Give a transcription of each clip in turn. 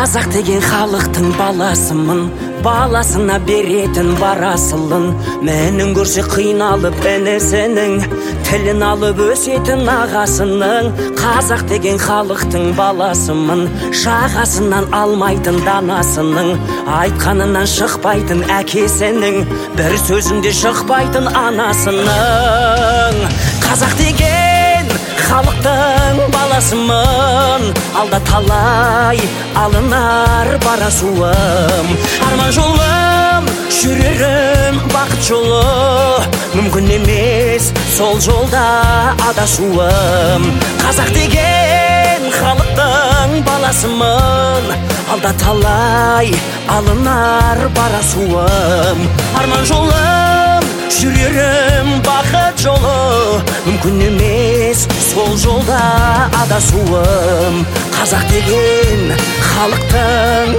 Қазақ деген халықтың баласымын, баласына беретін барасылын. Менің көрсе қиналып інісінің, тілін алып өсетін ағасының. Қазақ деген халықтың баласымын, жағасынан алмайтын данасының, айтқанынан шықпайтын әкесінің, бір сөзінде шықпайтын анасының. Қазақ деген халықтың баласымын, алда талай алынар барасуым. Арман жолым, жүрерім бақыт жолы, мүмкін емес сол жолда адасуым. Қазақ деген халықтың баласымын, алда талай алынар барасуым. Арман жолым, жүрерім бақыт жолы, мүмкін емес сол жолда адасуым. Қазақ деген халықтың,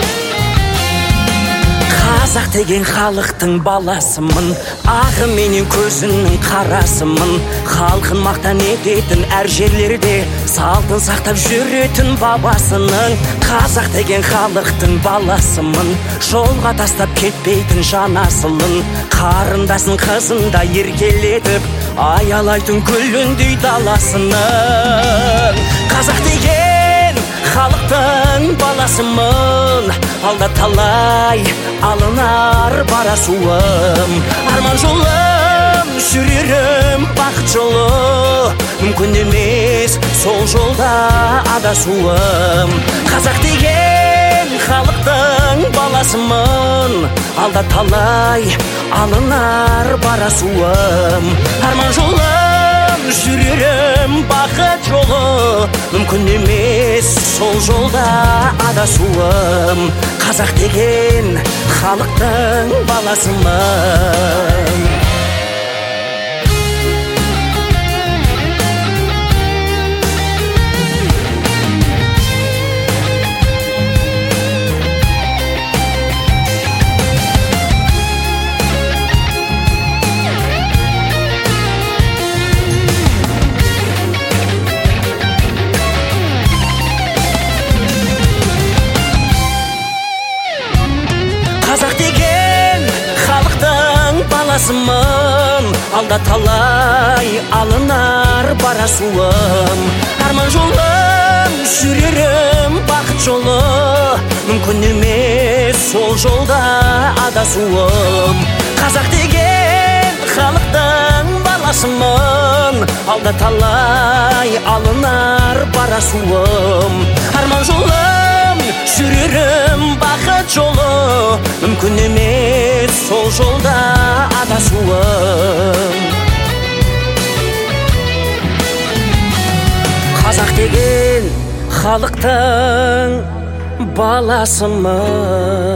қазақ деген халықтың баласымын, ағы менен көзінің қарасымын. Халқын мақтан ететін әр жерлерде, салтын сақтап жүретін бабасының. Қазақ деген халықтың баласымын, жолға тастап кетпейтін жанасылын. Қарындасын қызында еркелетіп, аялайтын гүліндей даласының. Қазақ деген халықтың баласымын, алда талай алынар барасуым. Арман жолым, жүрерім бақыт жолы, мүмкін емес сол жолда адасуым. Қазақ деген халықтың баласымын, алда талай алынар барасуым. Арман жолым, жүрерім бақыт жолы, мүмкін емес сол жолда адасуым. Қазақ деген халықтың баласымын. Қазақ деген халықтың баласымын, алда талай алынар барасуым. Арман жолым, жүрерім бақыт жолы, мүмкін емес сол жолда адасуым. Қазақ деген халықтың баласымын, алда талай алынар барасуым. Арман жолым, жүрерім бақыт жолы, мүмкін емес сол жолда адасуым. Қазақ деген халықтың баласымын.